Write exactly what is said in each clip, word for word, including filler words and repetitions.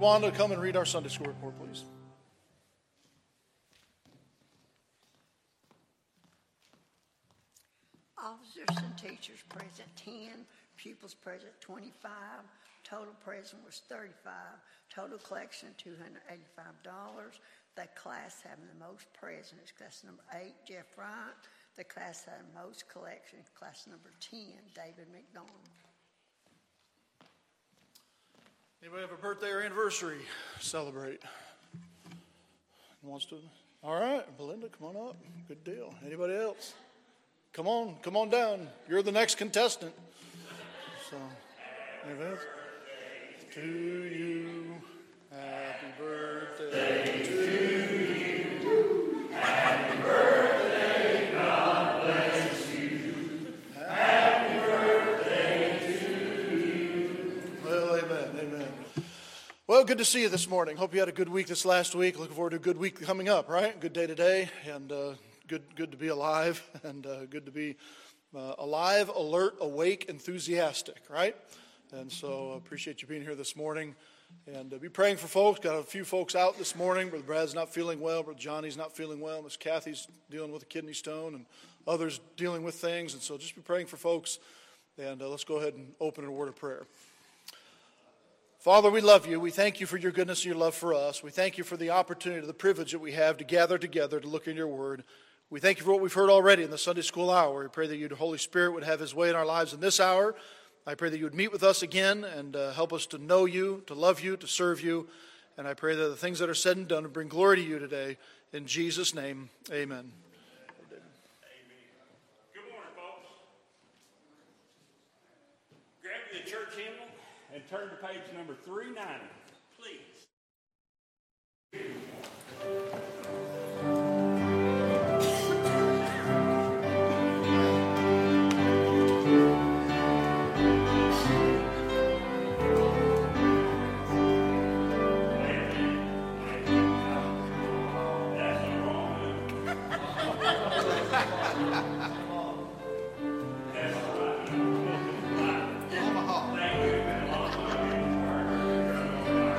Wanda, come and read our Sunday school report, please. Officers and teachers present ten, pupils present twenty-five, total present was thirty-five, total collection two hundred eighty-five dollars. The class having the most present is class number eight, Jeff Wright. The class having the most collection, class number ten, David McDonald. Anybody have a birthday or anniversary celebrate? Wants to? All right, Belinda, come on up. Good deal. Anybody else? Come on, come on down. You're the next contestant. So, anybody else? To you, happy birthday to you. Happy birthday, God bless you. Happy birthday to you. Well, amen, amen. Well, good to see you this morning. Hope you had a good week this last week. Looking forward to a good week coming up, right? Good day today, and uh, good good to be alive, and uh, good to be uh, alive, alert, awake, enthusiastic, right? And so I appreciate you being here this morning. And uh, be praying for folks. Got a few folks out this morning. Brother Brad's not feeling well. Brother Johnny's not feeling well. Miss Kathy's dealing with a kidney stone, and others dealing with things. And so just be praying for folks. And uh, let's go ahead and open in a word of prayer. Father, we love you. We thank you for your goodness and your love for us. We thank you for the opportunity, the privilege that we have to gather together to look in your word. We thank you for what we've heard already in the Sunday school hour. We pray that you, the Holy Spirit, would have his way in our lives in this hour. I pray that you would meet with us again and uh, help us to know you, to love you, to serve you. And I pray that the things that are said and done would bring glory to you today. In Jesus' name, amen. Amen. Good morning, folks. Grab the church hymnal and turn to page number three ninety, please. Thank you.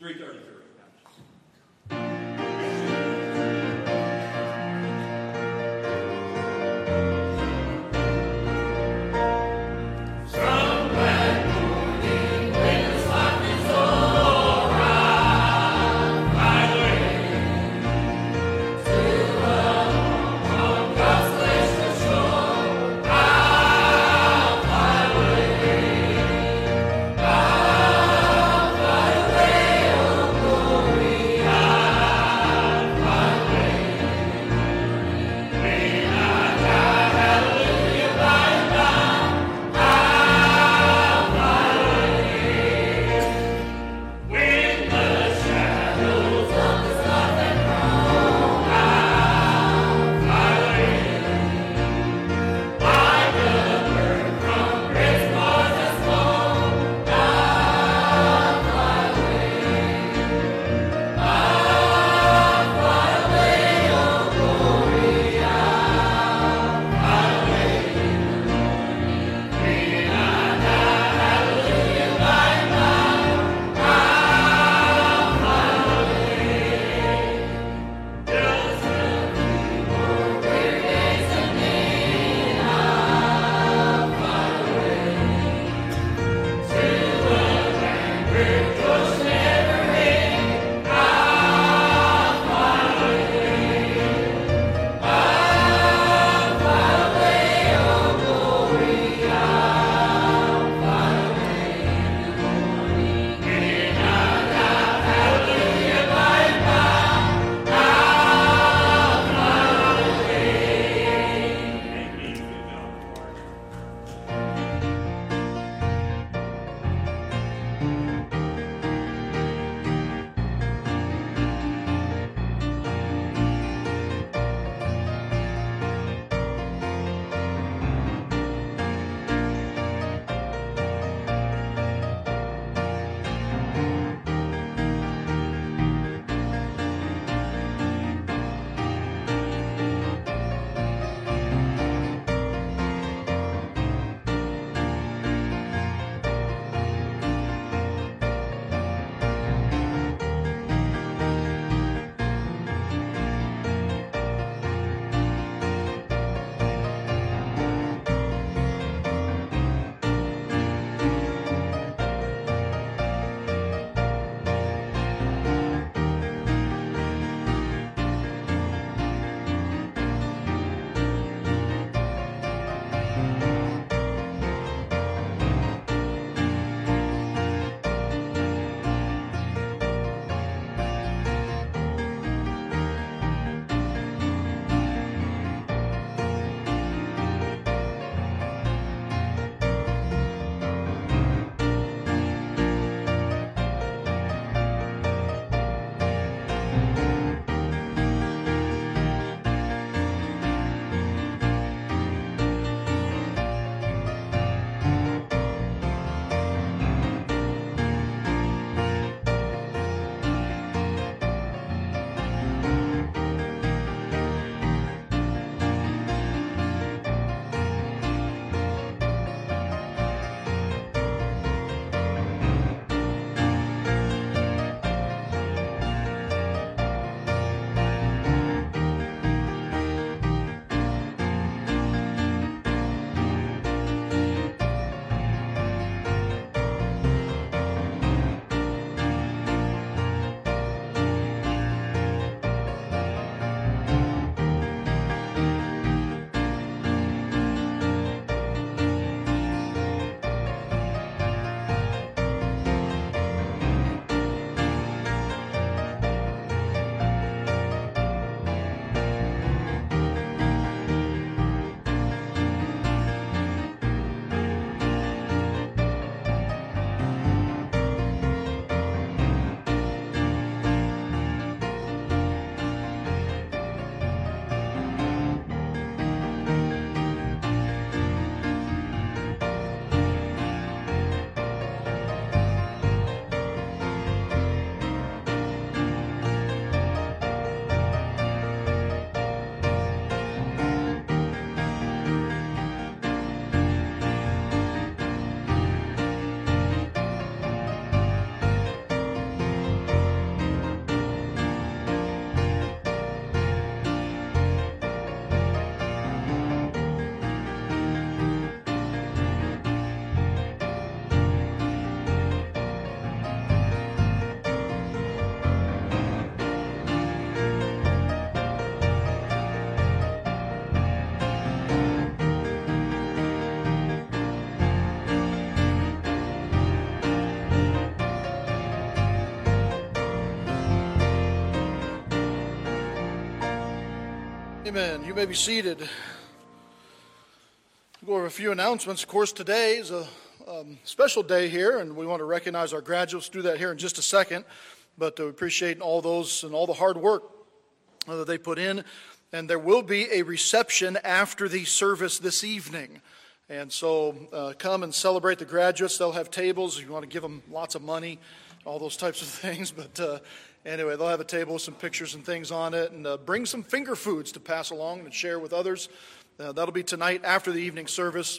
three thirty-three. Highway, Amen. You may be seated. We'll go over a few announcements. Of course, today is a um, special day here, and we want to recognize our graduates. Do that here in just a second. But uh, we appreciate all those and all the hard work uh, that they put in. And there will be a reception after the service this evening. And so uh, come and celebrate the graduates. They'll have tables if you want to give them lots of money, all those types of things. But uh, anyway, they'll have a table with some pictures and things on it. And uh, bring some finger foods to pass along and share with others. Uh, that'll be tonight after the evening service.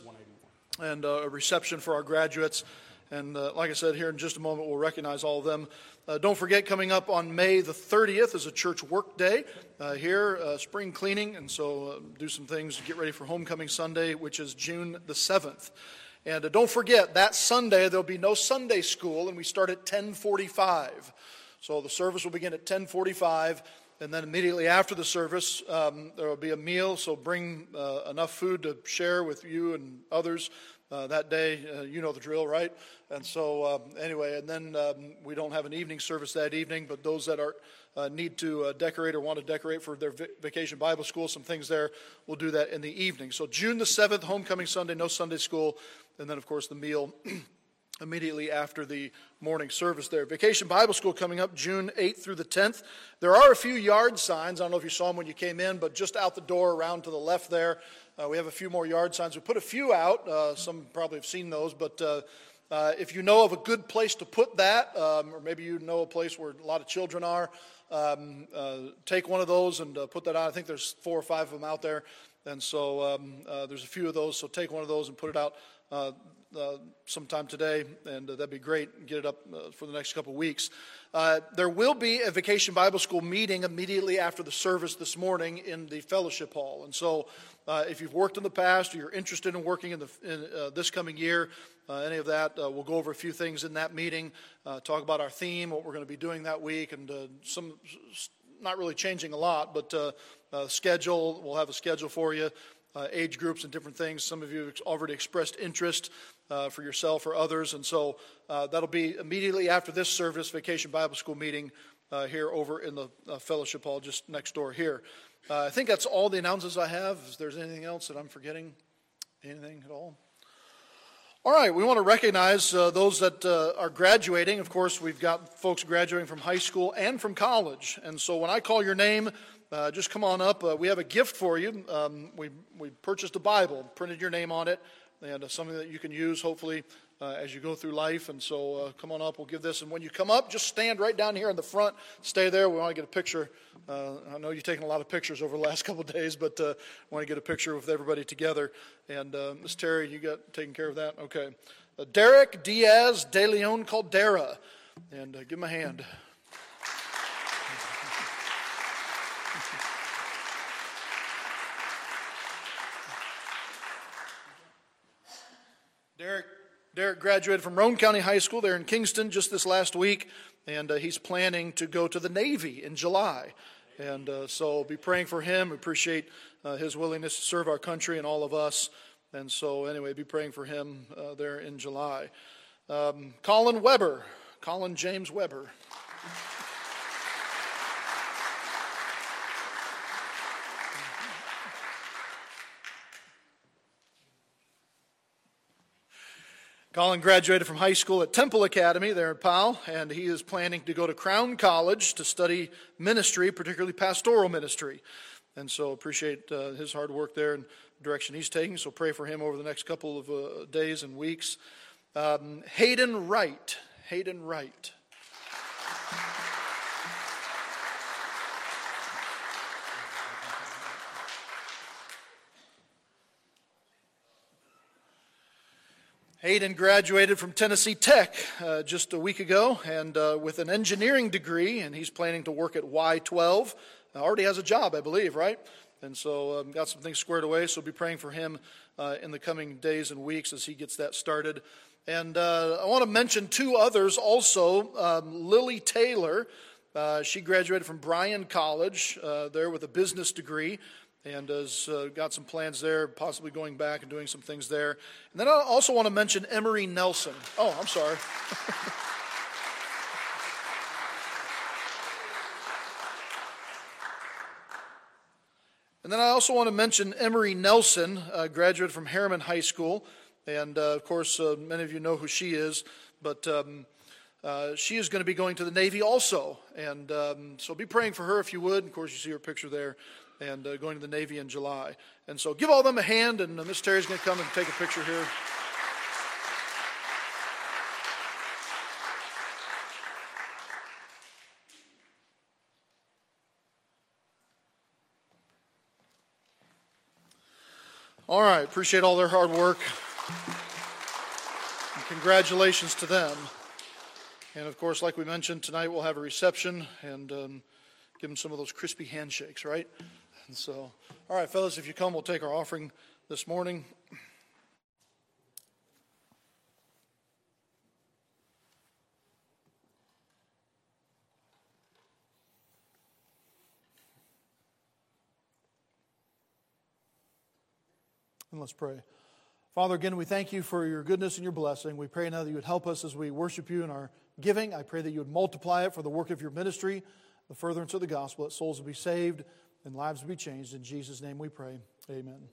And uh, a reception for our graduates. And uh, like I said, here in just a moment, we'll recognize all of them. Uh, don't forget, coming up on May the thirtieth is a church work day uh, here, uh, spring cleaning, and so uh, do some things to get ready for Homecoming Sunday, which is June the seventh. And uh, don't forget, that Sunday there'll be no Sunday school, and we start at ten forty-five. So the service will begin at ten forty-five, and then immediately after the service, um, there will be a meal, so bring uh, enough food to share with you and others. Uh, that day, uh, you know the drill, right? And so, uh, anyway, and then um, we don't have an evening service that evening, but those that are uh, need to uh, decorate or want to decorate for their v- vacation Bible school, some things there, we'll do that in the evening. So June the seventh, Homecoming Sunday, no Sunday school, and then, of course, the meal immediately after the morning service there. Vacation Bible School coming up June eighth through the tenth. There are a few yard signs. I don't know if you saw them when you came in, but just out the door around to the left there, uh, we have a few more yard signs. We put a few out. Uh, some probably have seen those, but uh, uh, if you know of a good place to put that, um, or maybe you know a place where a lot of children are, um, uh, take one of those and uh, put that out. I think there's four or five of them out there, and so um, uh, there's a few of those, so take one of those and put it out uh, Uh, sometime today, and uh, that'd be great. Get it up uh, for the next couple weeks. Uh, there will be a Vacation Bible School meeting immediately after the service this morning in the fellowship hall. And so uh, if you've worked in the past or you're interested in working in, the, in uh, this coming year, uh, any of that, uh, we'll go over a few things in that meeting, uh, talk about our theme, what we're going to be doing that week, and uh, some, not really changing a lot, but uh, uh, schedule, we'll have a schedule for you. Uh, age groups and different things. Some of you have already expressed interest uh, for yourself or others, and so uh, that'll be immediately after this service, Vacation Bible School meeting uh, here over in the uh, fellowship hall just next door here. Uh, I think that's all the announcements I have. If there's anything else that I'm forgetting, anything at all? All right, we want to recognize uh, those that uh, are graduating. Of course, we've got folks graduating from high school and from college, and so when I call your name, Uh, just come on up. Uh, we have a gift for you. Um, we we purchased a Bible, printed your name on it, and uh, something that you can use, hopefully, uh, as you go through life. And so uh, come on up. We'll give this. And when you come up, just stand right down here in the front. Stay there. We want to get a picture. Uh, I know you've taken a lot of pictures over the last couple of days, but uh, want to get a picture with everybody together. And uh, Miss Terry, you got taken care of that? Okay. Uh, Derek Diaz de Leon Caldera. And uh, give him a hand. Derek, Derek graduated from Roane County High School there in Kingston just this last week, and uh, he's planning to go to the Navy in July. And uh, so be praying for him. We appreciate uh, his willingness to serve our country and all of us. And so anyway, be praying for him uh, there in July. Um, Colin Weber, Colin James Weber. Colin graduated from high school at Temple Academy there in Powell, and he is planning to go to Crown College to study ministry, particularly pastoral ministry. And so appreciate uh, his hard work there and the direction he's taking. So pray for him over the next couple of uh, days and weeks. Um, Hayden Wright. Hayden Wright. Hayden graduated from Tennessee Tech uh, just a week ago, and uh, with an engineering degree, and he's planning to work at Y twelve. Uh, already has a job, I believe, right? And so um, got some things squared away, so be praying for him uh, in the coming days and weeks as he gets that started. And uh, I want to mention two others also. Um, Lily Taylor, uh, she graduated from Bryan College uh, there with a business degree, and has uh, got some plans there, possibly going back and doing some things there. And then I also want to mention Emery Nelson. Oh, I'm sorry. And then I also want to mention Emery Nelson, a graduate from Harriman High School. And, uh, of course, uh, many of you know who she is. But um, uh, she is going to be going to the Navy also. And um, so be praying for her if you would. Of course, you see her picture there. And uh, going to the Navy in July. And so give all of them a hand. And uh, Miss Terry's going to come and take a picture here. All right, appreciate all their hard work. And congratulations to them. And of course, like we mentioned, tonight we'll have a reception and um, give them some of those crispy handshakes, right? And so, all right, fellas, if you come, we'll take our offering this morning. And let's pray. Father, again, we thank you for your goodness and your blessing. We pray now that you would help us as we worship you in our giving. I pray that you would multiply it for the work of your ministry, the furtherance of the gospel, that souls would be saved and lives would be changed. In Jesus' name we pray. Amen.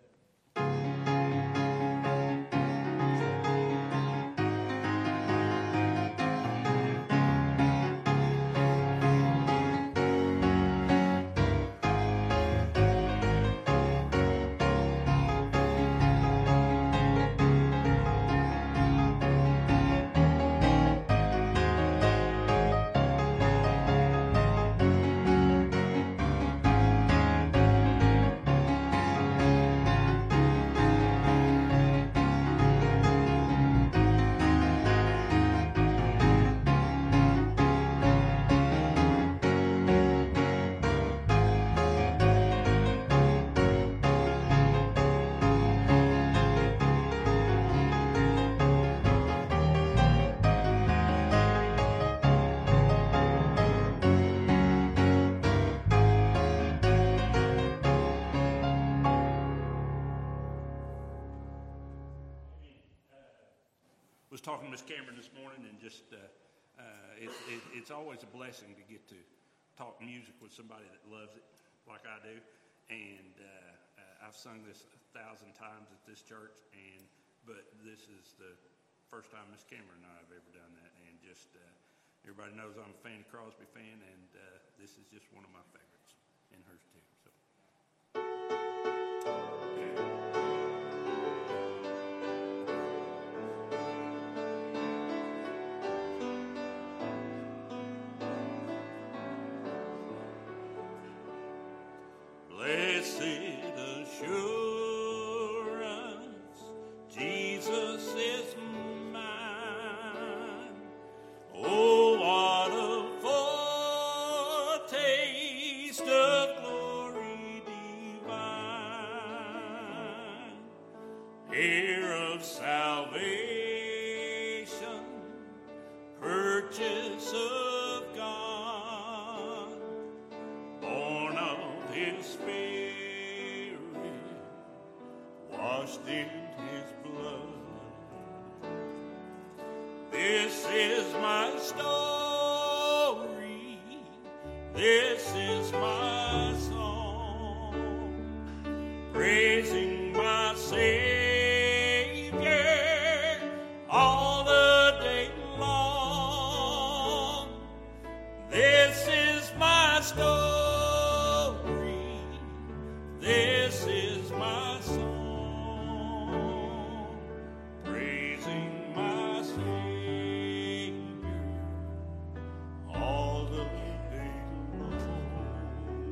Was talking to Miss Cameron this morning, and just uh, uh, it, it, it's always a blessing to get to talk music with somebody that loves it like I do. And uh, uh, I've sung this a thousand times at this church, and but this is the first time Miss Cameron and I have ever done that. And just uh, everybody knows I'm a Fanny Crosby fan, and uh, this is just one of my favorites, and hers too. So. Blessed assurance, Jesus is mine. Oh, what a foretaste of glory divine, heir of salvation, purchase of God, born of His Spirit, washed in His blood. This is my story, this is my song, praising my Savior all the day long. This is my story, this is my song, praising my Savior all the day long.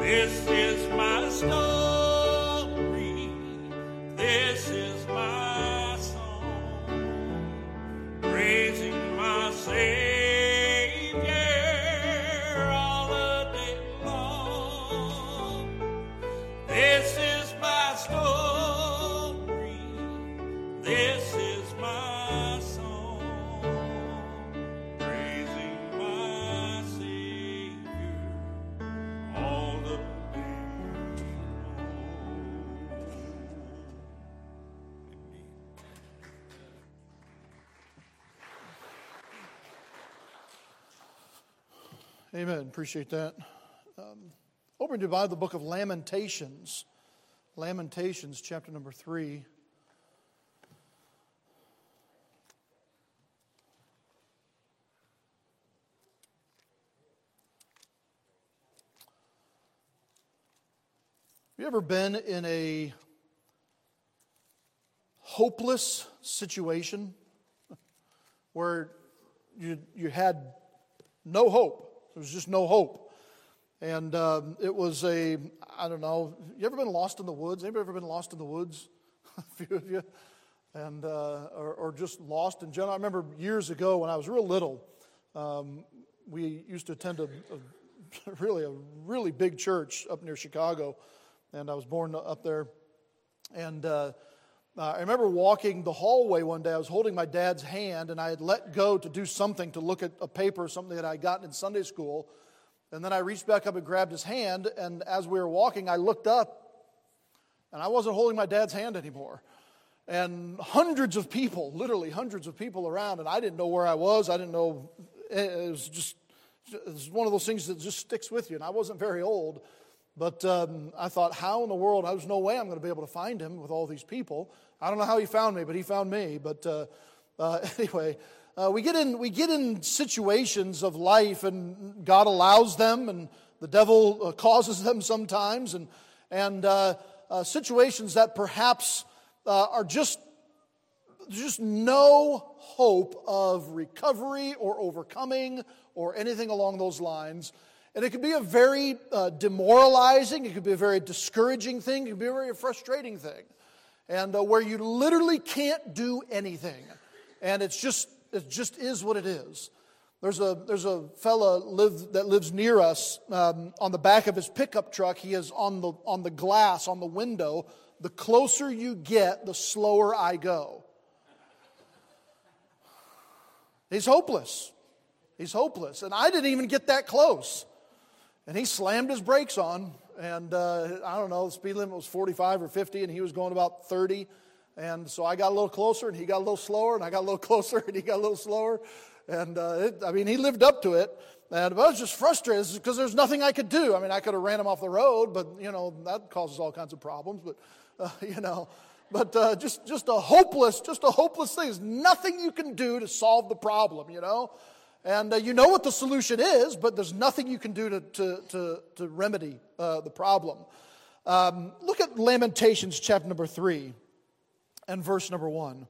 This is my story. This is my song. Praising my Savior all the day long. This is my story. This is my song. Praising my Savior all the day Amen. Appreciate that. Um, open your Bible, the book of Lamentations. Lamentations, chapter number three. Have you ever been in a hopeless situation where you you had no hope? There was just no hope. And um, it was a, I don't know, you ever been lost in the woods? Anybody ever been lost in the woods? A few of you. And, uh, or, or just lost in general. I remember years ago when I was real little, um, we used to attend a, a really, a really big church up near Chicago. And I was born up there. And uh, I remember walking the hallway one day. I was holding my dad's hand, and I had let go to do something, to look at a paper or something that I had gotten in Sunday school. And then I reached back up and grabbed his hand, and as we were walking, I looked up, and I wasn't holding my dad's hand anymore. And hundreds of people, literally hundreds of people around, and I didn't know where I was. I didn't know. It was just, it was one of those things that just sticks with you. And I wasn't very old, but um, I thought, how in the world? There's no way I'm going to be able to find him with all these people. I don't know how he found me, but he found me. But uh, uh, anyway, uh, we get in we get in situations of life, and God allows them, and the devil uh, causes them sometimes, and and uh, uh, situations that perhaps uh, are just just no hope of recovery or overcoming or anything along those lines. And it could be a very uh, demoralizing, it could be a very discouraging thing, it could be a very frustrating thing. And uh, where you literally can't do anything. And it's just, it just is what it is. There's a there's a fella live, that lives near us. Um, on the back of his pickup truck, he is on the on the glass, on the window, the closer you get, the slower I go. He's hopeless. He's hopeless. And I didn't even get that close. And he slammed his brakes on, and uh, I don't know, the speed limit was forty-five or fifty, and he was going about thirty. And so I got a little closer, and he got a little slower, and I got a little closer, and he got a little slower. And, uh, it, I mean, he lived up to it. And I was just frustrated because there's nothing I could do. I mean, I could have ran him off the road, but, you know, that causes all kinds of problems. But, uh, you know, but uh, just, just a hopeless, just a hopeless thing. There's nothing you can do to solve the problem, you know. And uh, you know what the solution is, but there's nothing you can do to, to, to, to remedy uh, the problem. Um, look at Lamentations chapter number three and verse number one.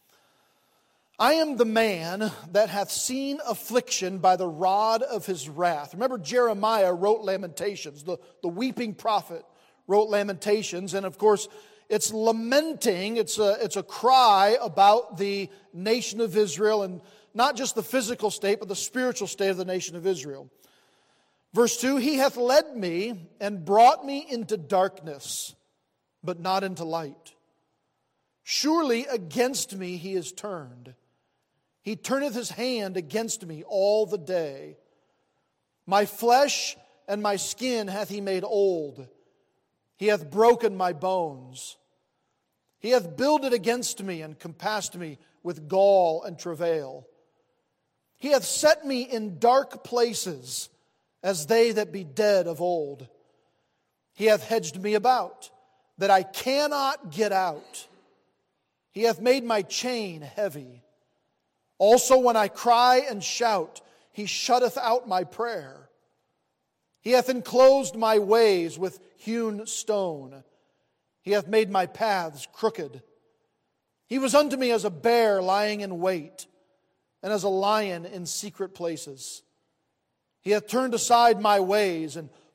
I am the man that hath seen affliction by the rod of his wrath. Remember, Jeremiah wrote Lamentations. The, the weeping prophet wrote Lamentations. And of course, it's lamenting. It's a, it's a cry about the nation of Israel, and not just the physical state, but the spiritual state of the nation of Israel. Verse two, he hath led me and brought me into darkness, but not into light. Surely against me he is turned. He turneth his hand against me all the day. My flesh and my skin hath he made old. He hath broken my bones. He hath builded against me and compassed me with gall and travail. He hath set me in dark places, as they that be dead of old. He hath hedged me about, that I cannot get out. He hath made my chain heavy. Also when I cry and shout, he shutteth out my prayer. He hath enclosed my ways with hewn stone. He hath made my paths crooked. He was unto me as a bear lying in wait, and as a lion in secret places. He hath turned aside my ways, and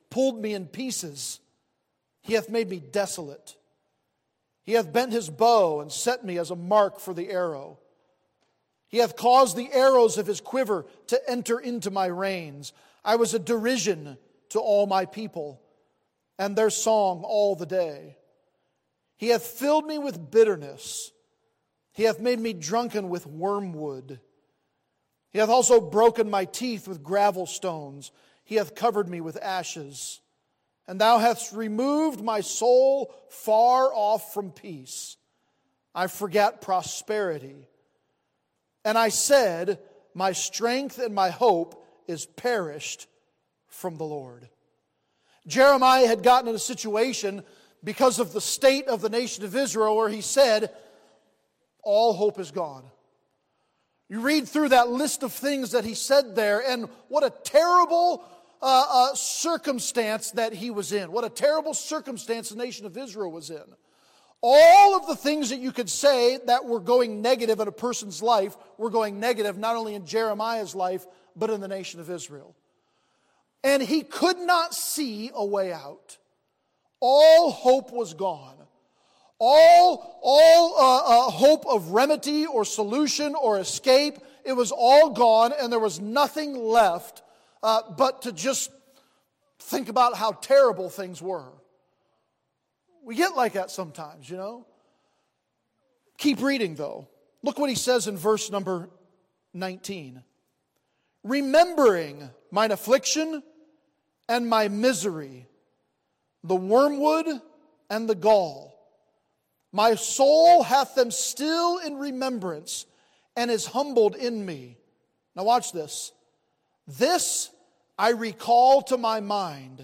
pulled me in pieces. He hath made me desolate. He hath bent his bow and set me as a mark for the arrow. He hath caused the arrows of his quiver to enter into my reins. I was a derision to all my people, and their song all the day. He hath filled me with bitterness. He hath made me drunken with wormwood. He hath also broken my teeth with gravel stones. He hath covered me with ashes. And thou hast removed my soul far off from peace. I forgat prosperity. And I said, my strength and my hope is perished from the Lord. Jeremiah had gotten in a situation because of the state of the nation of Israel where he said, all hope is gone. You read through that list of things that he said there, and what a terrible uh, uh, circumstance that he was in. What a terrible circumstance the nation of Israel was in. All of the things that you could say that were going negative in a person's life were going negative not only in Jeremiah's life, but in the nation of Israel. And he could not see a way out. All hope was gone. All, all uh, uh, hope of remedy or solution or escape, it was all gone, and there was nothing left uh, but to just think about how terrible things were. We get like that sometimes, you know. Keep reading, though. Look what he says in verse number nineteen. Remembering mine affliction and my misery, the wormwood and the gall, my soul hath them still in remembrance and is humbled in me. Now watch this. This I recall to my mind.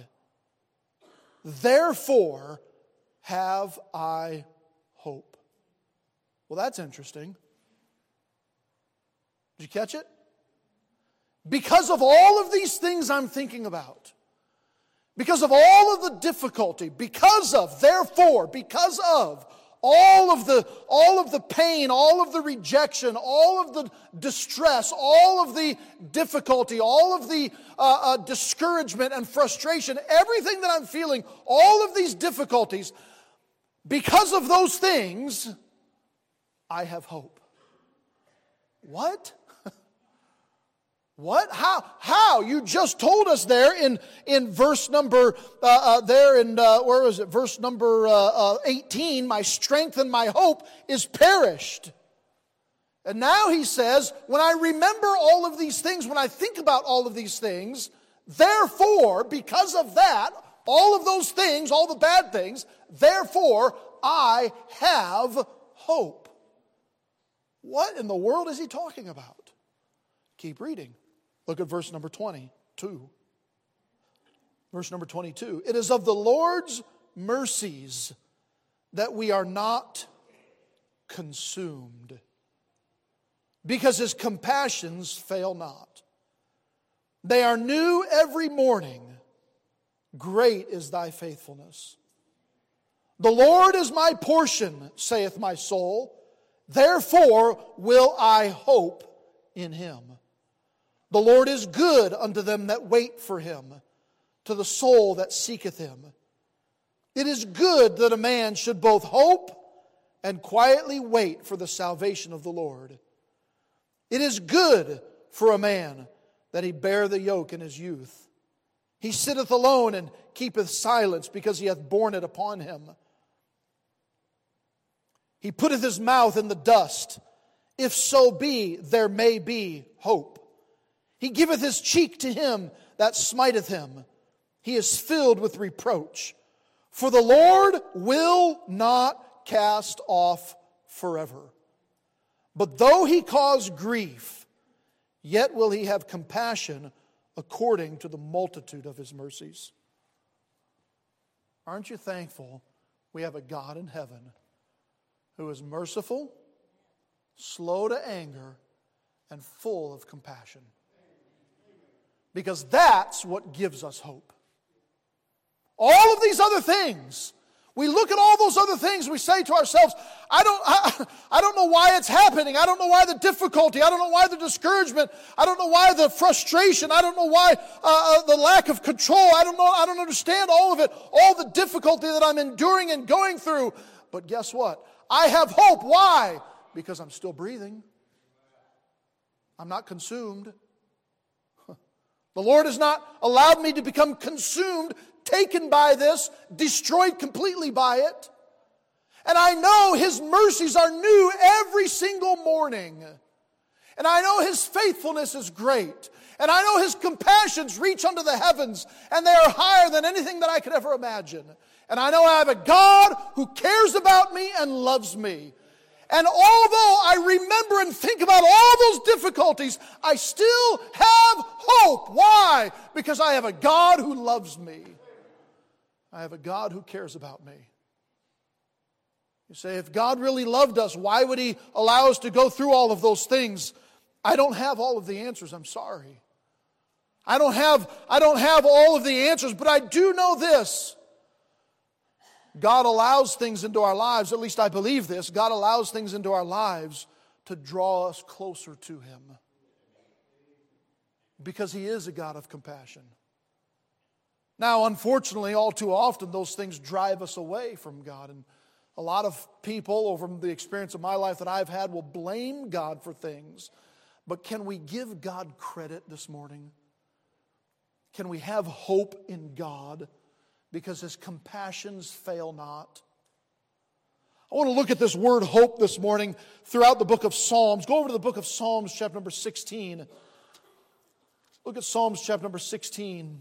Therefore have I hope. Well, that's interesting. Did you catch it? Because of all of these things I'm thinking about, because of all of the difficulty, because of, therefore, because of all of the all of the pain, all of the rejection, all of the distress, all of the difficulty, all of the uh, uh, discouragement and frustration, everything that I'm feeling, all of these difficulties, because of those things, I have hope. What? What? How? How? You just told us there in, in verse number, uh, uh, there in, uh, where was it? Verse number uh, uh, eighteen, my strength and my hope is perished. And now he says, when I remember all of these things, when I think about all of these things, therefore, because of that, all of those things, all the bad things, therefore, I have hope. What in the world is he talking about? Keep reading. Look at verse number twenty-two. Verse number twenty-two. It is of the Lord's mercies that we are not consumed, because his compassions fail not. They are new every morning. Great is thy faithfulness. The Lord is my portion, saith my soul. Therefore will I hope in him. The Lord is good unto them that wait for him, to the soul that seeketh him. It is good that a man should both hope and quietly wait for the salvation of the Lord. It is good for a man that he bear the yoke in his youth. He sitteth alone and keepeth silence, because he hath borne it upon him. He putteth his mouth in the dust. If so be, there may be hope. He giveth his cheek to him that smiteth him. He is filled with reproach. For the Lord will not cast off forever. But though he cause grief, yet will he have compassion according to the multitude of his mercies. Aren't you thankful we have a God in heaven who is merciful, slow to anger, and full of compassion? Because that's what gives us hope. All of these other things, We look at all those other things, we say to ourselves, I don't, I, I don't know why it's happening. I don't know why the difficulty. I don't know why the discouragement. I don't know why the frustration. I don't know why uh, the lack of control. I don't know. I don't understand all of it, all the difficulty that I'm enduring and going through. But guess what? I have hope. Why? Because I'm still breathing. I'm not consumed. The Lord has not allowed me to become consumed, taken by this, destroyed completely by it. And I know His mercies are new every single morning. And I know His faithfulness is great. And I know His compassions reach unto the heavens, and they are higher than anything that I could ever imagine. And I know I have a God who cares about me and loves me. And although I remember and think about all those difficulties, I still have hope. Why? Because I have a God who loves me. I have a God who cares about me. You say, if God really loved us, why would He allow us to go through all of those things? I don't have all of the answers. I'm sorry. I don't have, I don't have all of the answers, but I do know this. God allows things into our lives, at least I believe this, God allows things into our lives to draw us closer to Him. Because He is a God of compassion. Now, unfortunately, all too often, those things drive us away from God. And a lot of people, over the experience of my life that I've had, will blame God for things. But can we give God credit this morning? Can we have hope in God? Because His compassions fail not. I want to look at this word hope this morning throughout the book of Psalms. Go over to the book of Psalms, chapter number sixteen. Look at Psalms, chapter number sixteen.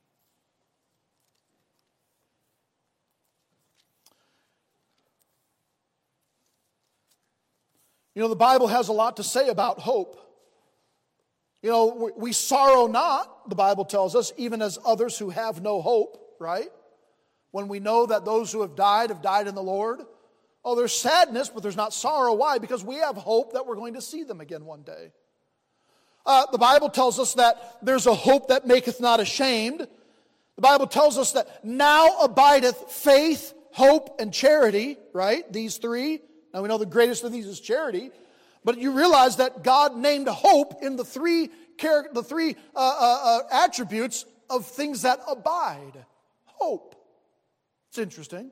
You know, the Bible has a lot to say about hope. You know, we sorrow not, the Bible tells us, even as others who have no hope, right? When we know that those who have died have died in the Lord. Oh, there's sadness, but there's not sorrow. Why? Because we have hope that we're going to see them again one day. Uh, the Bible tells us that there's a hope that maketh not ashamed. The Bible tells us that now abideth faith, hope, and charity, right? These three. Now we know the greatest of these is charity. But you realize that God named hope in the three, the three uh, uh, uh, attributes of things that abide. Hope. It's interesting.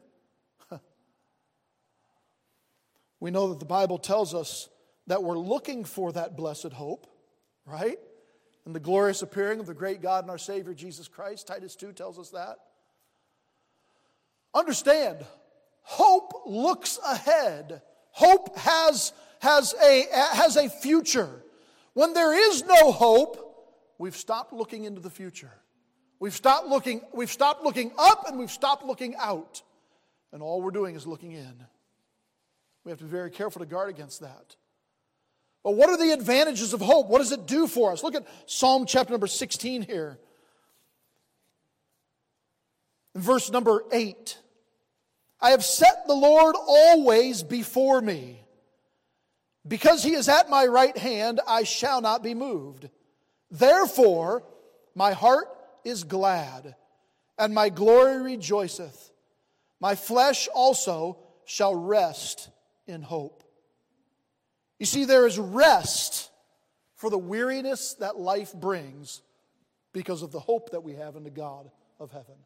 We know that the Bible tells us that we're looking for that blessed hope, right? And the glorious appearing of the great God and our Savior Jesus Christ. Titus two tells us that. Understand, hope looks ahead. Hope has, has, a, has a future. When there is no hope, we've stopped looking into the future. We've stopped looking, we've stopped looking up and we've stopped looking out. And all we're doing is looking in. We have to be very careful to guard against that. But what are the advantages of hope? What does it do for us? Look at Psalm chapter number sixteen here. In verse number eight. I have set the Lord always before me. Because He is at my right hand, I shall not be moved. Therefore, my heart is glad, and my glory rejoiceth. My flesh also shall rest in hope. You see, there is rest for the weariness that life brings because of the hope that we have in the God of heaven.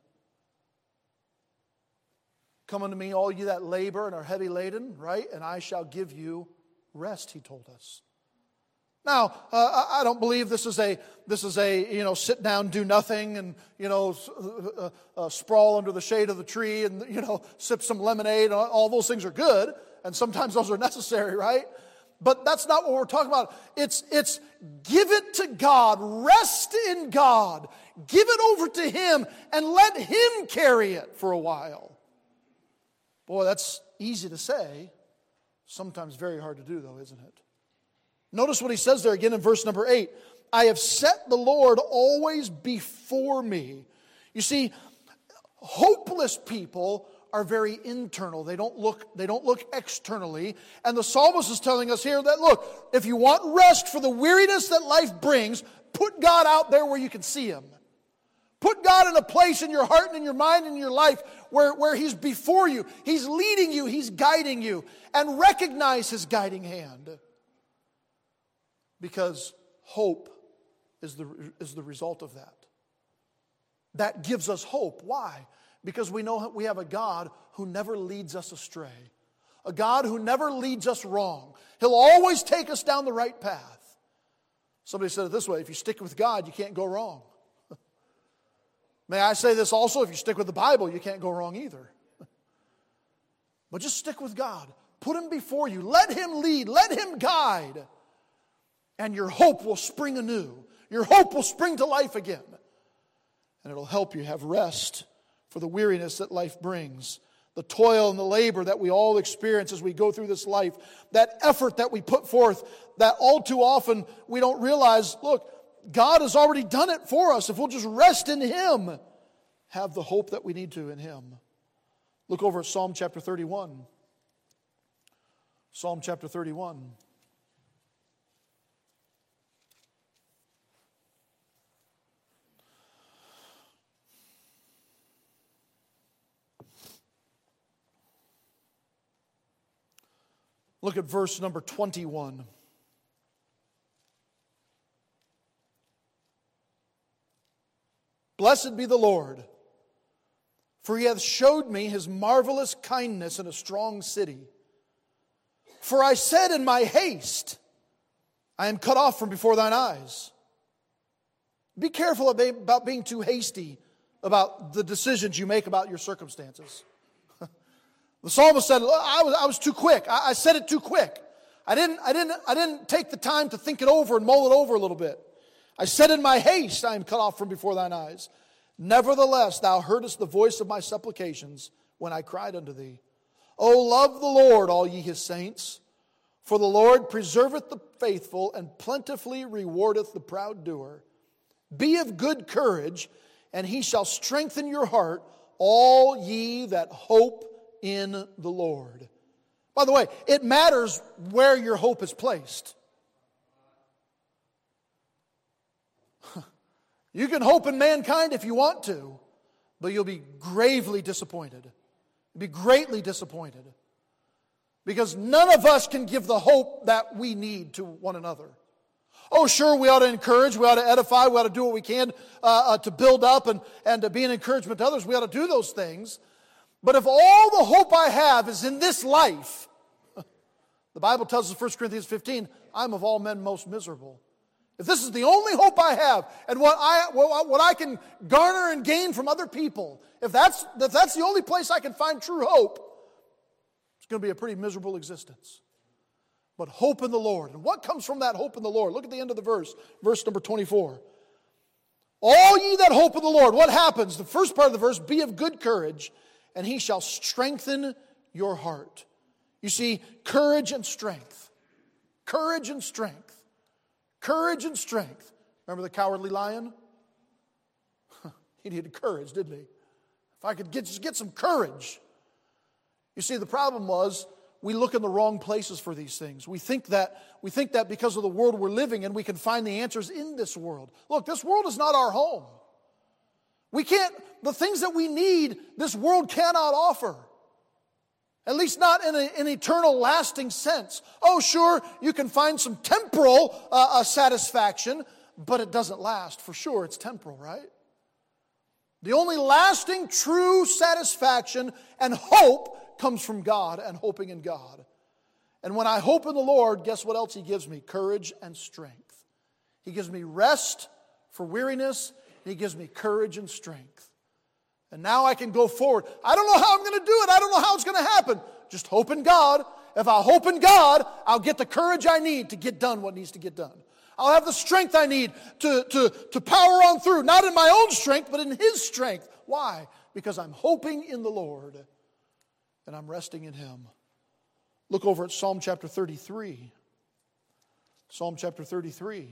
Come unto me, all you that labor and are heavy laden, right? And I shall give you rest, He told us. Now, uh, I don't believe this is a this is a you know sit down, do nothing, and you know uh, uh, sprawl under the shade of the tree, and you know sip some lemonade. All those things are good, and sometimes those are necessary, right? But that's not what we're talking about. It's it's give it to God, rest in God, give it over to Him, and let Him carry it for a while. Boy, that's easy to say. Sometimes very hard to do, though, isn't it? Notice what he says there again in verse number eight. I have set the Lord always before me. You see, hopeless people are very internal. They don't look, they don't look externally. And the psalmist is telling us here that, look, if you want rest for the weariness that life brings, put God out there where you can see Him. Put God in a place in your heart and in your mind and in your life where, where He's before you. He's leading you. He's guiding you. And recognize His guiding hand. Because hope is the, is the result of that. That gives us hope. Why? Because we know we have a God who never leads us astray. A God who never leads us wrong. He'll always take us down the right path. Somebody said it this way, if you stick with God, you can't go wrong. May I say this also, if you stick with the Bible, you can't go wrong either. But just stick with God. Put Him before you. Let Him lead. Let Him guide. And your hope will spring anew. Your hope will spring to life again. And it'll help you have rest for the weariness that life brings. The toil and the labor that we all experience as we go through this life. That effort that we put forth, that all too often we don't realize, look, God has already done it for us. If we'll just rest in Him, have the hope that we need to in Him. Look over at Psalm chapter thirty-one. Psalm chapter thirty-one. Look at verse number twenty-one. Blessed be the Lord, for He hath showed me His marvelous kindness in a strong city. For I said in my haste, I am cut off from before thine eyes. Be careful about being too hasty about the decisions you make about your circumstances. The psalmist said, I was, I was too quick. I, I said it too quick. I didn't, I, didn't, I didn't take the time to think it over and mull it over a little bit. I said in my haste, I am cut off from before thine eyes. Nevertheless, thou heardest the voice of my supplications when I cried unto thee. O love the Lord, all ye His saints. For the Lord preserveth the faithful and plentifully rewardeth the proud doer. Be of good courage, and He shall strengthen your heart, all ye that hope in the Lord. By the way, it matters where your hope is placed. You can hope in mankind if you want to, but you'll be gravely disappointed. You'll be greatly disappointed. Because none of us can give the hope that we need to one another. Oh, sure, we ought to encourage, we ought to edify, we ought to do what we can uh, uh, to build up and, and to be an encouragement to others. We ought to do those things. But if all the hope I have is in this life, the Bible tells us in First Corinthians fifteen, I'm of all men most miserable. If this is the only hope I have, and what I what I can garner and gain from other people, if that's, if that's the only place I can find true hope, it's going to be a pretty miserable existence. But hope in the Lord. And what comes from that hope in the Lord? Look at the end of the verse, verse number twenty-four. All ye that hope in the Lord, what happens? The first part of the verse, be of good courage, and He shall strengthen your heart. You see, courage and strength. Courage and strength. Courage and strength. Remember the cowardly lion? He needed courage, didn't he? If I could get, just get some courage. You see, the problem was we look in the wrong places for these things. We think that we think that because of the world we're living in, we can find the answers in this world. Look, this world is not our home. We can't, the things that we need, this world cannot offer. At least not in a, an eternal, lasting sense. Oh, sure, you can find some temporal uh, uh, satisfaction, but it doesn't last. For sure, it's temporal, right? The only lasting, true satisfaction and hope comes from God and hoping in God. And when I hope in the Lord, guess what else He gives me? Courage and strength. He gives me rest for weariness, and He gives me courage and strength. And now I can go forward. I don't know how I'm going to do it. I don't know how it's going to happen. Just hope in God. If I hope in God, I'll get the courage I need to get done what needs to get done. I'll have the strength I need to, to, to power on through. Not in my own strength, but in His strength. Why? Because I'm hoping in the Lord. And I'm resting in Him. Look over at Psalm chapter thirty-three. Psalm chapter thirty-three.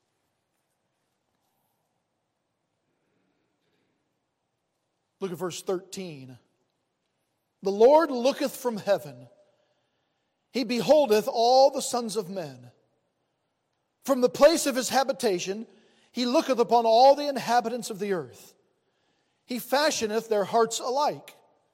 Look at verse thirteen. The Lord looketh from heaven. He beholdeth all the sons of men. From the place of His habitation, He looketh upon all the inhabitants of the earth. He fashioneth their hearts alike.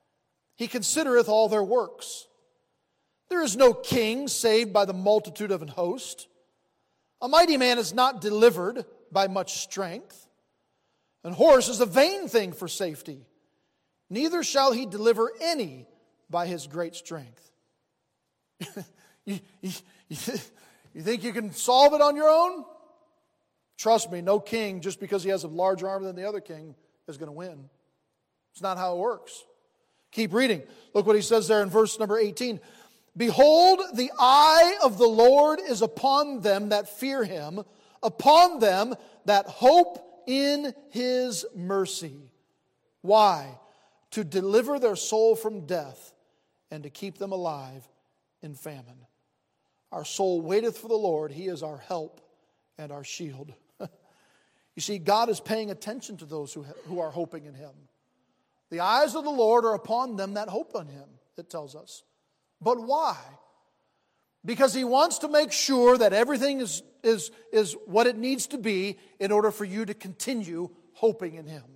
He considereth all their works. There is no king saved by the multitude of an host. A mighty man is not delivered by much strength. An horse is a vain thing for safety. Neither shall he deliver any by his great strength. you, you, you think you can solve it on your own? Trust me, no king, just because he has a larger army than the other king, is going to win. It's not how it works. Keep reading. Look what he says there in verse number eighteen. Behold, the eye of the Lord is upon them that fear him, upon them that hope in his mercy. Why? To deliver their soul from death and to keep them alive in famine. Our soul waiteth for the Lord. He is our help and our shield. You see, God is paying attention to those who, who are hoping in him. The eyes of the Lord are upon them that hope on him, it tells us. But why? Because he wants to make sure that everything is, is, is what it needs to be in order for you to continue hoping in him.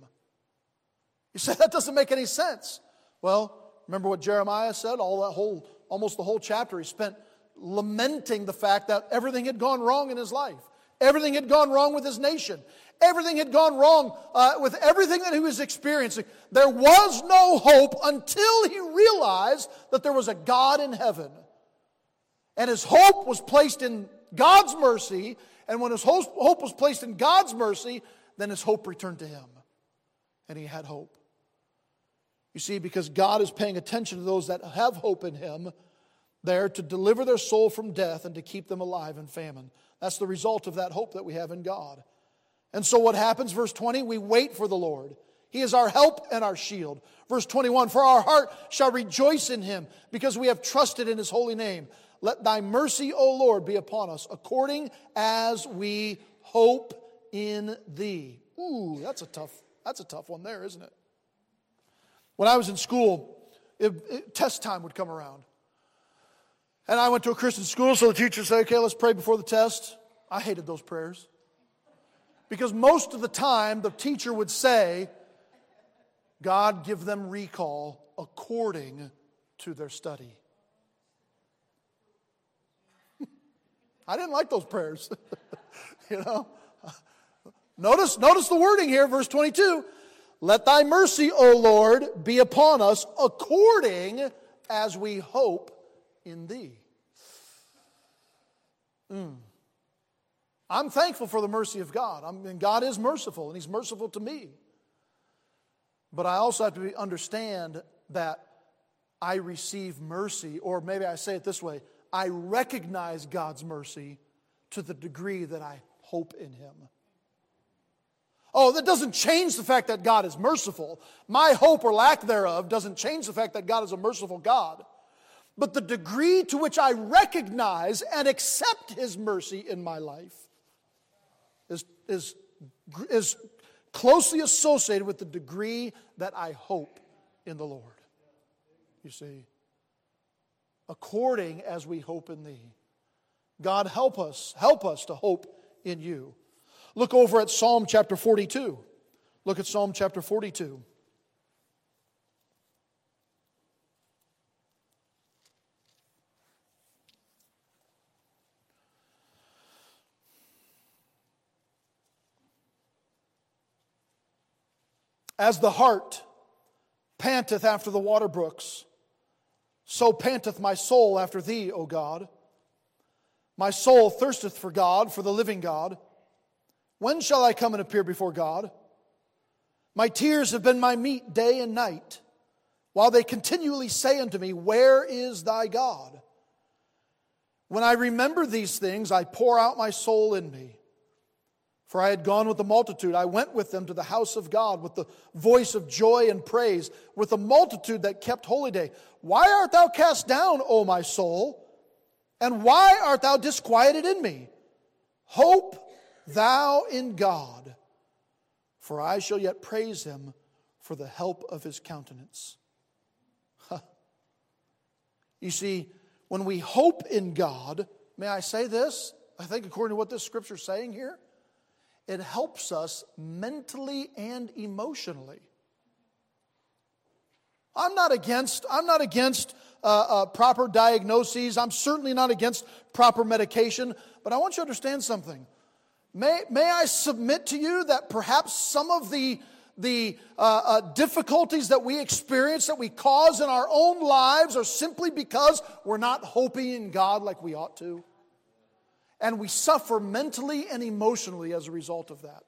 You say, that doesn't make any sense. Well, remember what Jeremiah said? All that whole, almost the whole chapter, he spent lamenting the fact that everything had gone wrong in his life. Everything had gone wrong with his nation. Everything had gone wrong uh, with everything that he was experiencing. There was no hope until he realized that there was a God in heaven. And his hope was placed in God's mercy. And when his hope was placed in God's mercy, then his hope returned to him. And he had hope. You see, because God is paying attention to those that have hope in him, there to deliver their soul from death and to keep them alive in famine. That's the result of that hope that we have in God. And so what happens? Verse twenty, we wait for the Lord. He is our help and our shield. Verse twenty-one, for our heart shall rejoice in him because we have trusted in his holy name. Let thy mercy, O Lord, be upon us according as we hope in thee. Ooh, that's a tough, that's a tough one there, isn't it? When I was in school, it, it, test time would come around. And I went to a Christian school, so the teacher would say, okay, let's pray before the test. I hated those prayers. Because most of the time, the teacher would say, God, give them recall according to their study. I didn't like those prayers. You know? Notice, notice the wording here, verse twenty-two. Let thy mercy, O Lord, be upon us according as we hope in thee. Mm. I'm thankful for the mercy of God. I mean, God is merciful, and he's merciful to me. But I also have to be, understand that I receive mercy, or maybe I say it this way, I recognize God's mercy to the degree that I hope in him. Oh, that doesn't change the fact that God is merciful. My hope or lack thereof doesn't change the fact that God is a merciful God. But the degree to which I recognize and accept his mercy in my life is, is, is closely associated with the degree that I hope in the Lord. You see, according as we hope in thee. God, help us, help us to hope in you. Look over at Psalm chapter forty-two. Look at Psalm chapter forty-two. As the hart panteth after the water brooks, so panteth my soul after thee, O God. My soul thirsteth for God, for the living God. When shall I come and appear before God? My tears have been my meat day and night, while they continually say unto me, where is thy God? When I remember these things, I pour out my soul in me. For I had gone with the multitude. I went with them to the house of God with the voice of joy and praise, with the multitude that kept holy day. Why art thou cast down, O my soul? And why art thou disquieted in me? Hope thou in God, for I shall yet praise him for the help of his countenance. You see, when we hope in God, may I say this? I think according to what this scripture is saying here, it helps us mentally and emotionally. I'm not against, I'm not against uh, uh, proper diagnoses. I'm certainly not against proper medication. But I want you to understand something. May, may I submit to you that perhaps some of the, the uh, uh, difficulties that we experience, that we cause in our own lives, are simply because we're not hoping in God like we ought to. And we suffer mentally and emotionally as a result of that.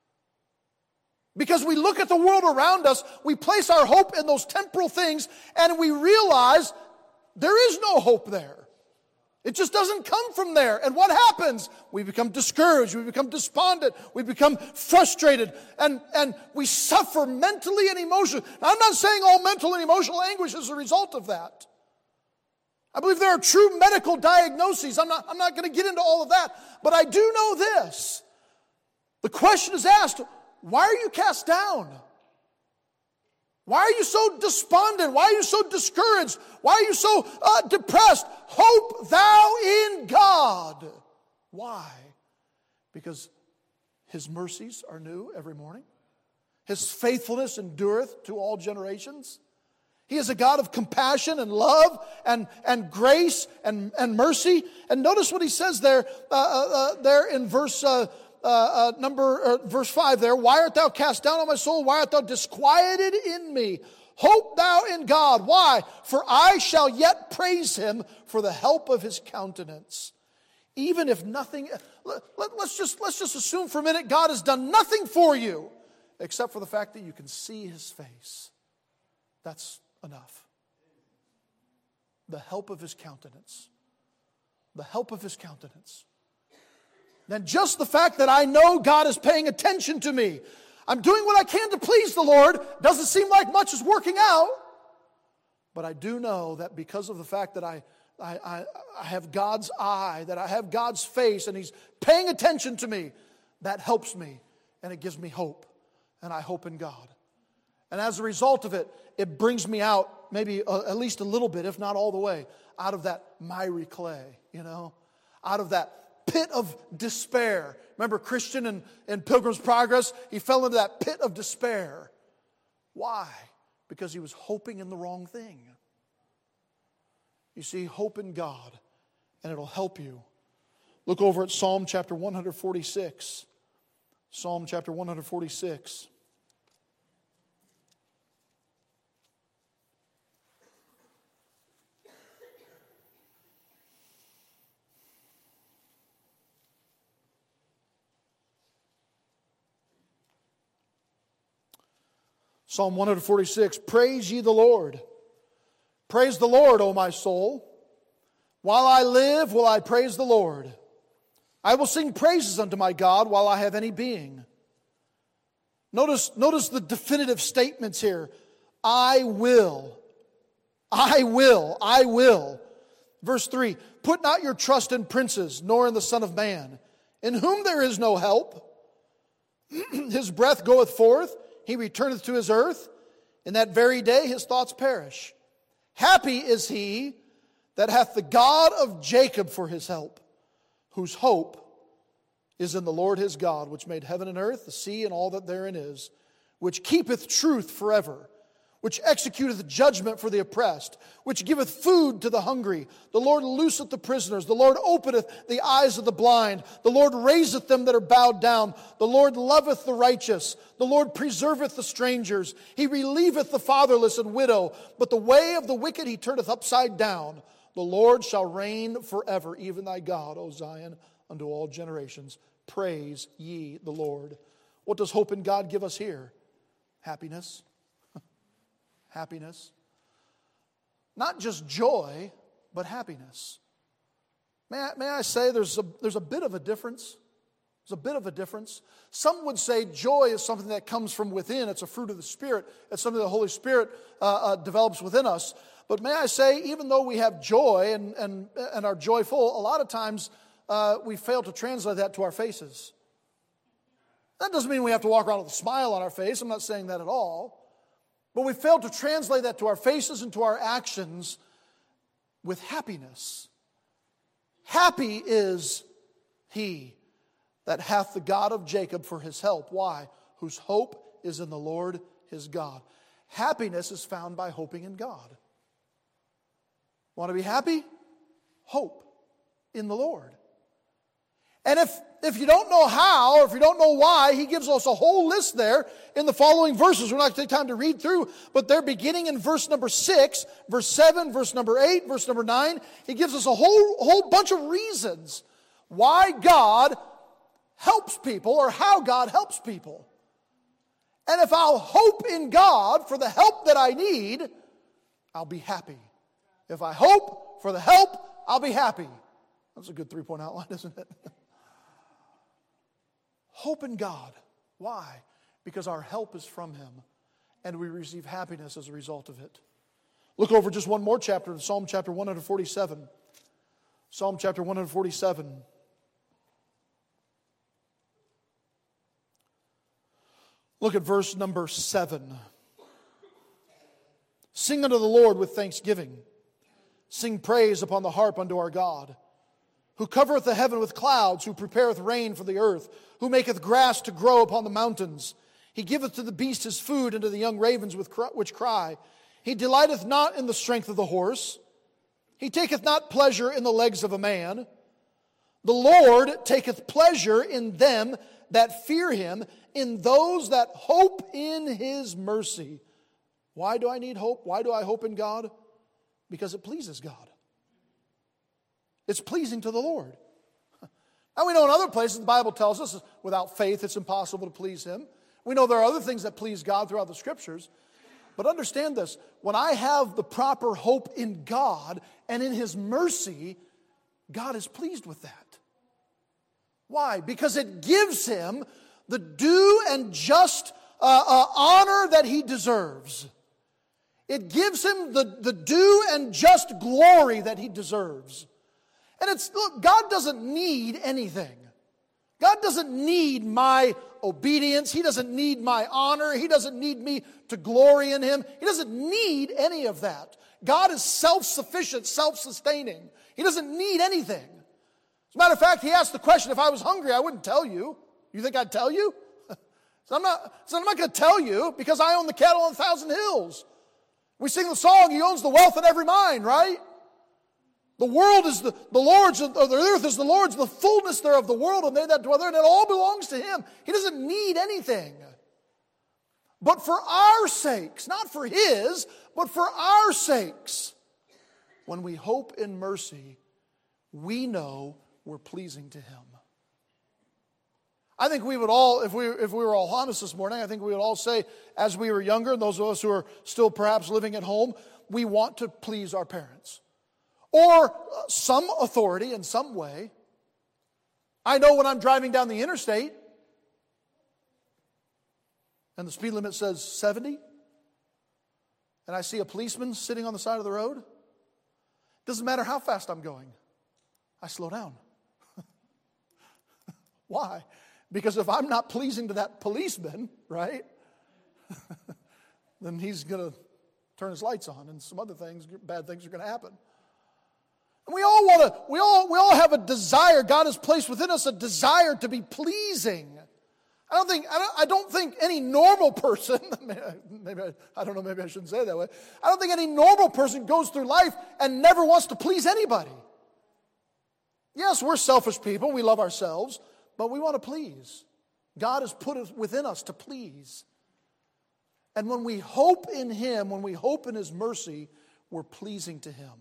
Because we look at the world around us, we place our hope in those temporal things, and we realize there is no hope there. It just doesn't come from there. And what happens? We become discouraged, we become despondent, we become frustrated, and, and we suffer mentally and emotionally. Now, I'm not saying all mental and emotional anguish is a result of that. I believe there are true medical diagnoses. I'm not, I'm not going to get into all of that. But I do know this. The question is asked, why are you cast down? Why are you so despondent? Why are you so discouraged? Why are you so uh, depressed? Hope thou in God. Why? Because His mercies are new every morning. His faithfulness endureth to all generations. He is a God of compassion and love and, and grace and, and mercy. And notice what He says there, uh, uh, there in verse uh, Uh, uh, number uh, verse five there. Why art thou cast down on my soul? Why art thou disquieted in me? Hope thou in God. Why? For I shall yet praise Him for the help of His countenance. Even if nothing, let, let, let's just let's just assume for a minute God has done nothing for you except for the fact that you can see His face. That's enough. The help of His countenance. The help of His countenance. Then just the fact that I know God is paying attention to me. I'm doing what I can to please the Lord. Doesn't seem like much is working out. But I do know that because of the fact that I, I, I, I have God's eye, that I have God's face, and He's paying attention to me, that helps me, and it gives me hope. And I hope in God. And as a result of it, it brings me out, maybe uh, at least a little bit, if not all the way, out of that miry clay, you know, out of that pit of despair. Remember Christian in, in Pilgrim's Progress? He fell into that pit of despair. Why? Because he was hoping in the wrong thing. You see, hope in God, and it'll help you. Look over at Psalm chapter one forty-six. Psalm chapter one forty-six. Psalm one forty-six, praise ye the Lord. Praise the Lord, O my soul. While I live, will I praise the Lord. I will sing praises unto my God while I have any being. Notice, notice the definitive statements here. I will. I will. I will. Verse three, put not your trust in princes, nor in the Son of Man, in whom there is no help. His breath goeth forth. He returneth to his earth. In that very day his thoughts perish. Happy is he that hath the God of Jacob for his help, whose hope is in the Lord his God, which made heaven and earth, the sea, and all that therein is, which keepeth truth forever, which executeth judgment for the oppressed, which giveth food to the hungry. The Lord looseth the prisoners. The Lord openeth the eyes of the blind. The Lord raiseth them that are bowed down. The Lord loveth the righteous. The Lord preserveth the strangers. He relieveth the fatherless and widow. But the way of the wicked he turneth upside down. The Lord shall reign forever, even thy God, O Zion, unto all generations. Praise ye the Lord. What does hope in God give us here? Happiness. Happiness. Not just joy, but happiness. May I, may I say there's a, there's a bit of a difference? There's a bit of a difference. Some would say joy is something that comes from within. It's a fruit of the Spirit. It's something the Holy Spirit uh, uh, develops within us. But may I say, even though we have joy and, and, and are joyful, a lot of times uh, we fail to translate that to our faces. That doesn't mean we have to walk around with a smile on our face. I'm not saying that at all. But we fail to translate that to our faces and to our actions with happiness. Happy is he that hath the God of Jacob for his help. Why? Whose hope is in the Lord his God. Happiness is found by hoping in God. Want to be happy? Hope in the Lord. And if, if you don't know how, or if you don't know why, he gives us a whole list there in the following verses. We're not going to take time to read through, but they're beginning in verse number six, verse seven, verse number eight, verse number nine. He gives us a whole, whole bunch of reasons why God helps people, or how God helps people. And if I'll hope in God for the help that I need, I'll be happy. If I hope for the help, I'll be happy. That's a good three-point outline, isn't it? Hope in God. Why? Because our help is from Him, and we receive happiness as a result of it. Look over just one more chapter in Psalm chapter one forty-seven. Psalm chapter one forty-seven. Look at verse number seven. Sing unto the Lord with thanksgiving. Sing praise upon the harp unto our God, who covereth the heaven with clouds, who prepareth rain for the earth, who maketh grass to grow upon the mountains. He giveth to the beast his food, and to the young ravens which cry. He delighteth not in the strength of the horse. He taketh not pleasure in the legs of a man. The Lord taketh pleasure in them that fear Him, in those that hope in His mercy. Why do I need hope? Why do I hope in God? Because it pleases God. It's pleasing to the Lord. Now we know in other places the Bible tells us without faith it's impossible to please Him. We know there are other things that please God throughout the Scriptures. But understand this, when I have the proper hope in God and in His mercy, God is pleased with that. Why? Because it gives Him the due and just uh, uh, honor that He deserves. It gives Him the, the due and just glory that He deserves. And it's, look, God doesn't need anything. God doesn't need my obedience. He doesn't need my honor. He doesn't need me to glory in Him. He doesn't need any of that. God is self-sufficient, self-sustaining. He doesn't need anything. As a matter of fact, He asked the question, if I was hungry, I wouldn't tell you. You think I'd tell you? so I'm not, so I'm not going to tell you because I own the cattle on a thousand hills. We sing the song, He owns the wealth in every mine, right? The world is the, the Lord's, or the earth is the Lord's, the fullness thereof, the world and they that dwell therein, it all belongs to Him. He doesn't need anything. But for our sakes, not for His, but for our sakes, when we hope in mercy, we know we're pleasing to Him. I think we would all, if we, if we were all honest this morning, I think we would all say, as we were younger, and those of us who are still perhaps living at home, we want to please our parents. Or some authority in some way. I know when I'm driving down the interstate and the speed limit says seventy, and I see a policeman sitting on the side of the road, doesn't matter how fast I'm going, I slow down. Why? Because if I'm not pleasing to that policeman, right, then he's going to turn his lights on and some other things, bad things are going to happen. And we all want to, we all, we all have a desire. God has placed within us a desire to be pleasing. I don't think, I don't, I don't think any normal person, maybe I, I don't know, maybe I shouldn't say it that way. I don't think any normal person goes through life and never wants to please anybody. Yes, we're selfish people. We love ourselves, but we want to please. God has put it within us to please. And when we hope in Him, when we hope in His mercy, we're pleasing to Him.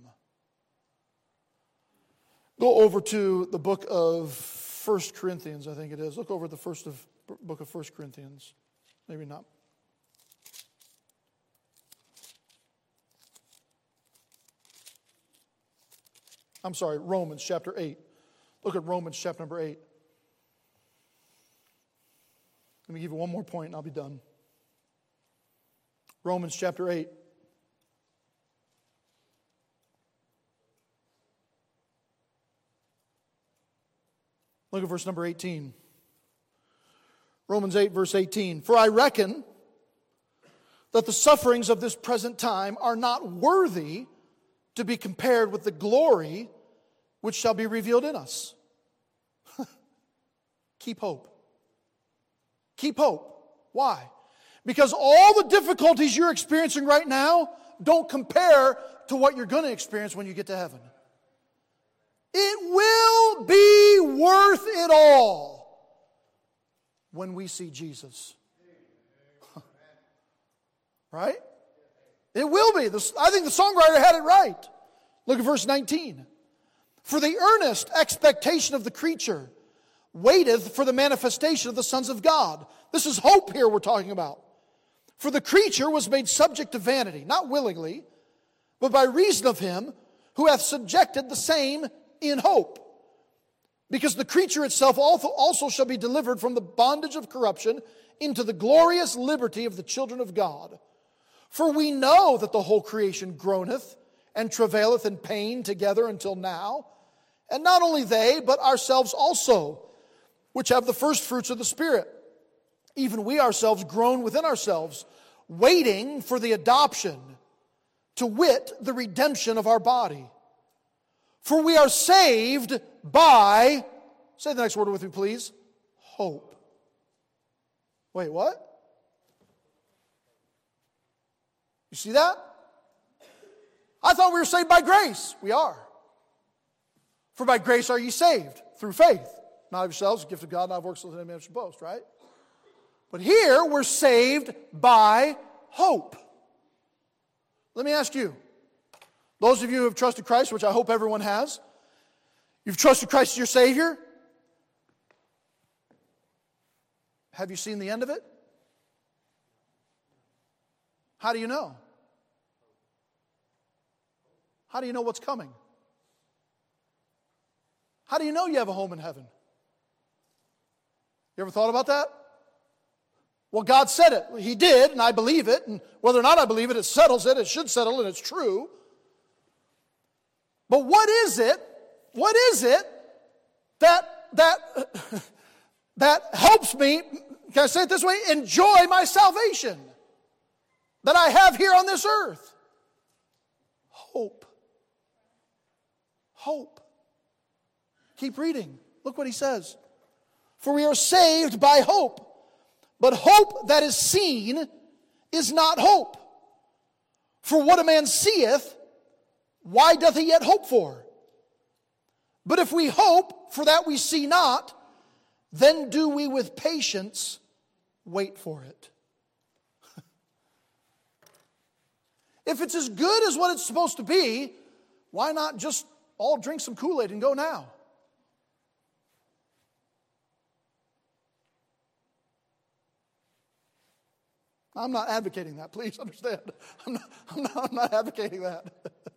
Go over to the book of First Corinthians, I think it is. Look over at the first of, book of First Corinthians. Maybe not. I'm sorry, Romans chapter eight. Look at Romans chapter number eight. Let me give you one more point and I'll be done. Romans chapter eight. Look at verse number eighteen. Romans eight, verse eighteen. For I reckon that the sufferings of this present time are not worthy to be compared with the glory which shall be revealed in us. Keep hope. Keep hope. Why? Because all the difficulties you're experiencing right now don't compare to what you're going to experience when you get to heaven. It will be worth it all when we see Jesus. Right? It will be. I think the songwriter had it right. Look at verse nineteen. For the earnest expectation of the creature waiteth for the manifestation of the sons of God. This is hope here we're talking about. For the creature was made subject to vanity, not willingly, but by reason of him who hath subjected the same in hope. Because the creature itself also shall be delivered from the bondage of corruption into the glorious liberty of the children of God. For we know that the whole creation groaneth and travaileth in pain together until now. And not only they, but ourselves also, which have the first fruits of the Spirit. Even we ourselves groan within ourselves, waiting for the adoption, to wit, the redemption of our body. For we are saved by, say the next word with me please, hope. Wait, what? You see that? I thought we were saved by grace. We are. For by grace are ye saved, through faith. Not of yourselves, a gift of God, not of works, so that any man should boast, right? But here, we're saved by hope. Let me ask you, those of you who have trusted Christ, which I hope everyone has, you've trusted Christ as your Savior. Have you seen the end of it? How do you know? How do you know what's coming? How do you know you have a home in heaven? You ever thought about that? Well, God said it. He did, and I believe it. And whether or not I believe it, it settles it. It should settle, and it's true. But what is it? What is it that that that helps me? Can I say it this way? Enjoy my salvation that I have here on this earth. Hope. Hope. Keep reading. Look what he says. For we are saved by hope. But hope that is seen is not hope. For what a man seeth, why doth he yet hope for? But if we hope for that we see not, then do we with patience wait for it. If it's as good as what it's supposed to be, why not just all drink some Kool-Aid and go now? I'm not advocating that, please understand. I'm not, I'm not, I'm not advocating that.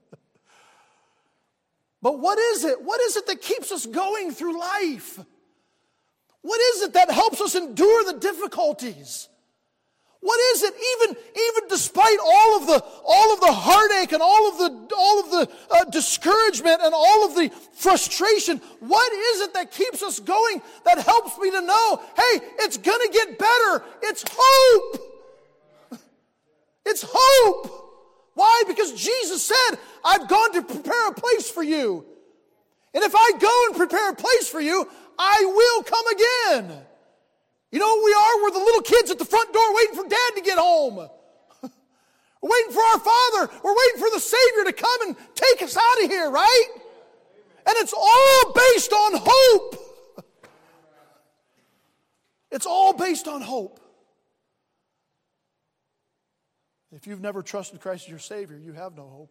But what is it? What is it that keeps us going through life? What is it that helps us endure the difficulties? What is it, even, even despite all of the all of the heartache and all of the all of the uh, discouragement and all of the frustration? What is it that keeps us going? That helps me to know, hey, it's going to get better. It's hope. It's hope. Why? Because Jesus said, I've gone to prepare a place for you. And if I go and prepare a place for you, I will come again. You know what we are? We're the little kids at the front door waiting for Dad to get home. We're waiting for our Father. We're waiting for the Savior to come and take us out of here, right? And it's all based on hope. It's all based on hope. If you've never trusted Christ as your Savior, you have no hope.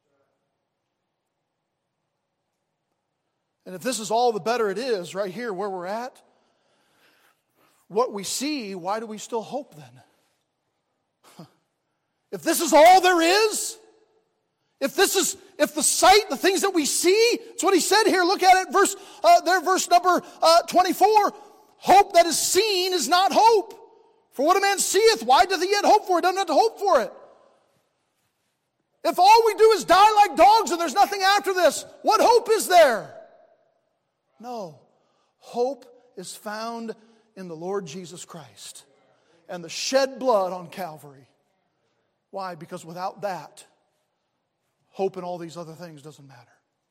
And if this is all the better it is right here where we're at, what we see, why do we still hope then? If this is all there is, if this is, if the sight, the things that we see, it's what he said here. Look at it, verse, uh, there, verse number uh, twenty-four. Hope that is seen is not hope. For what a man seeth, why doth he yet hope for it? He doesn't have to hope for it. If all we do is die like dogs and there's nothing after this, what hope is there? No. Hope is found in the Lord Jesus Christ and the shed blood on Calvary. Why? Because without that, hope in all these other things doesn't matter.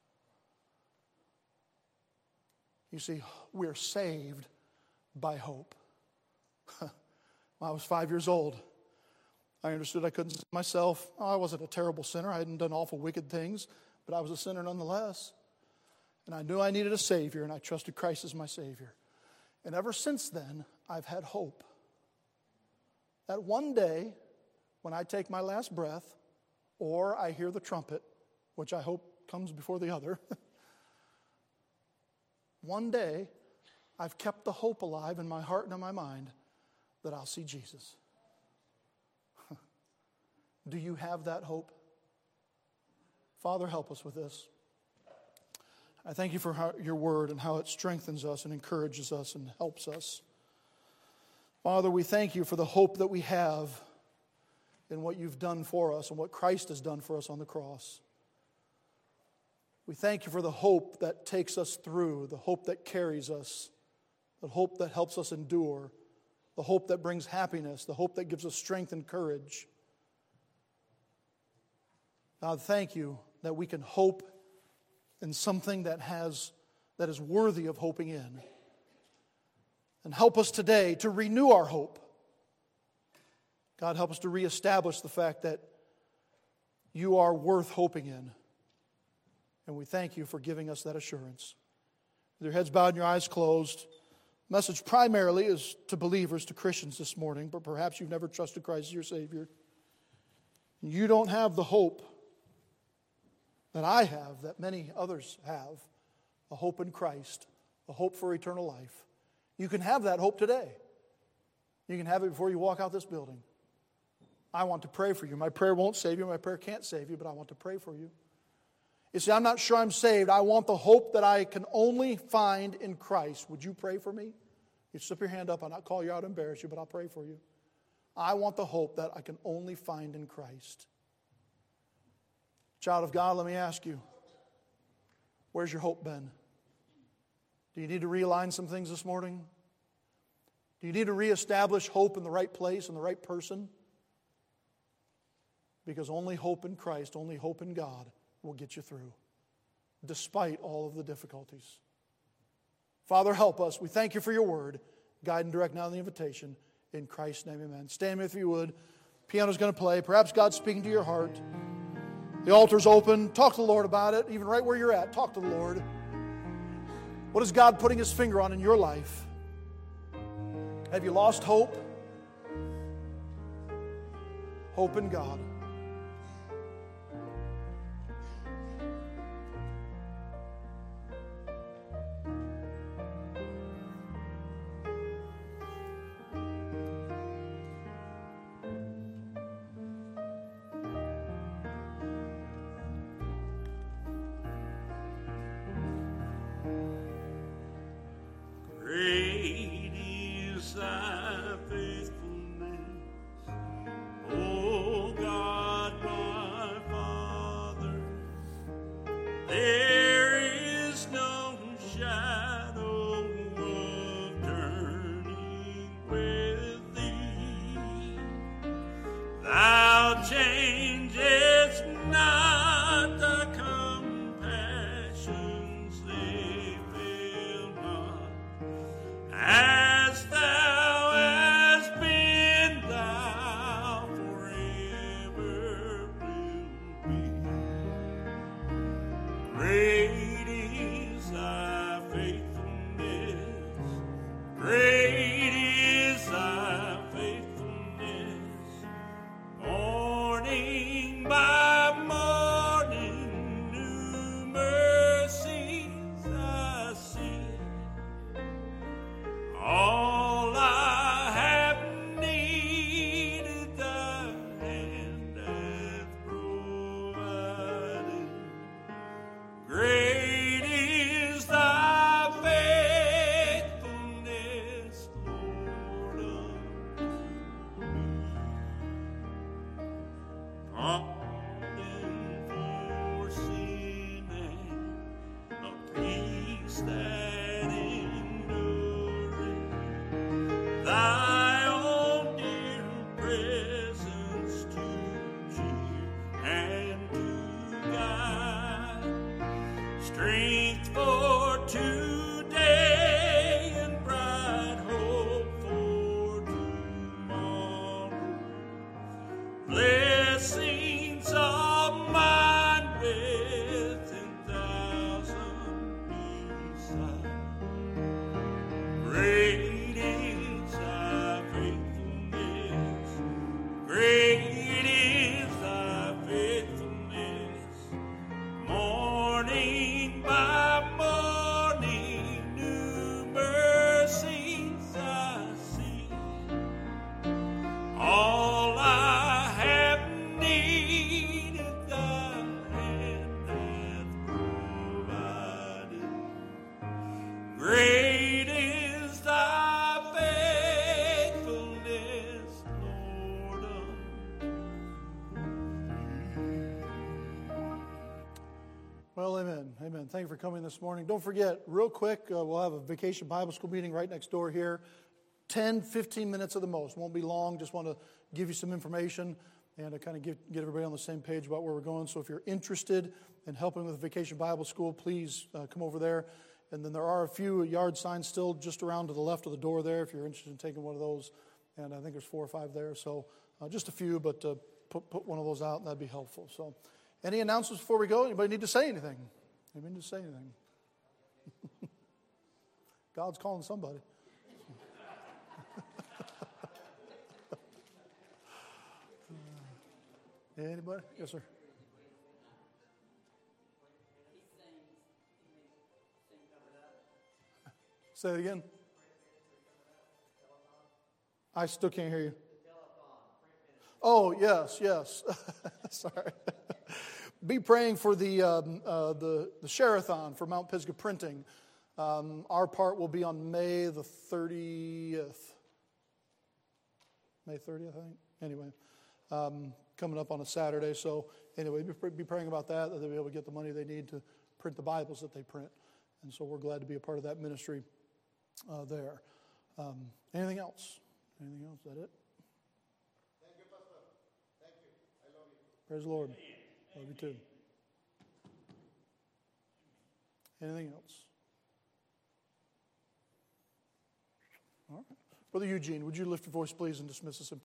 You see, we're saved by hope. When I was five years old, I understood I couldn't save myself. Oh, I wasn't a terrible sinner. I hadn't done awful wicked things, but I was a sinner nonetheless. And I knew I needed a Savior, and I trusted Christ as my Savior. And ever since then, I've had hope that one day, when I take my last breath, or I hear the trumpet, which I hope comes before the other, one day, I've kept the hope alive in my heart and in my mind that I'll see Jesus. Do you have that hope? Father, help us with this. I thank you for how, your word and how it strengthens us and encourages us and helps us. Father, we thank you for the hope that we have in what you've done for us and what Christ has done for us on the cross. We thank you for the hope that takes us through, the hope that carries us, the hope that helps us endure, the hope that brings happiness, the hope that gives us strength and courage. God, thank you that we can hope in something that has that is worthy of hoping in. And help us today to renew our hope. God, help us to reestablish the fact that you are worth hoping in. And we thank you for giving us that assurance. With your heads bowed and your eyes closed, the message primarily is to believers, to Christians this morning, but perhaps you've never trusted Christ as your Savior. You don't have the hope that I have, that many others have, a hope in Christ, a hope for eternal life. You can have that hope today. You can have it before you walk out this building. I want to pray for you. My prayer won't save you. My prayer can't save you, but I want to pray for you. You see, I'm not sure I'm saved. I want the hope that I can only find in Christ. Would you pray for me? You slip your hand up. I'll not call you out and embarrass you, but I'll pray for you. I want the hope that I can only find in Christ. Child of God, let me ask you, where's your hope been? Do you need to realign some things this morning? Do you need to reestablish hope in the right place, in the right person? Because only hope in Christ, only hope in God will get you through, despite all of the difficulties. Father, help us. We thank you for your word. Guide and direct now in the invitation. In Christ's name, amen. Stand with me if you would. Piano's going to play. Perhaps God's speaking to your heart. The altar's open. Talk to the Lord about it. Even right where you're at, talk to the Lord. What is God putting His finger on in your life? Have you lost hope? Hope in God. Great is thy faithfulness, O God my Father. There is no shadow of turning with thee. Thou changest not, thy compassions they fail not. As thou hast been, thou forever will be. Great is thy faithfulness. Great is thy faithfulness. Morning by morning, new mercies I see. All I have needed, thy hand hath provided. Great is thy faithfulness, Lord, unto me. Pardon for sin and a peace that endureth. Thy own dear presence to cheer and to guide. Strength for today and bright hope for tomorrow. Thank you for coming this morning. Don't forget, real quick, uh, we'll have a Vacation Bible School meeting right next door here. ten, fifteen minutes at the most. Won't be long. Just want to give you some information and to kind of get, get everybody on the same page about where we're going. So if you're interested in helping with Vacation Bible School, please uh, come over there. And then there are a few yard signs still just around to the left of the door there if you're interested in taking one of those. And I think there's four or five there. So uh, just a few, but uh, put, put one of those out and that'd be helpful. So any announcements before we go? Anybody need to say anything? Anybody need to say anything? God's calling somebody. Anybody? Yes, sir. Say it again. I still can't hear you. Oh, yes, yes. Sorry. Be praying for the um, uh, the the Share-a-thon for Mount Pisgah Printing. Um, our part will be on May the thirtieth. May thirtieth, I think. Anyway, um, coming up on a Saturday. So anyway, be, be praying about that, that they'll be able to get the money they need to print the Bibles that they print. And so we're glad to be a part of that ministry uh, there. Um, anything else? Anything else? Is that it? Thank you, Pastor. Thank you. I love you. Praise the Lord. Love you too. Anything else? All right. Brother Eugene, would you lift your voice, please, and dismiss us in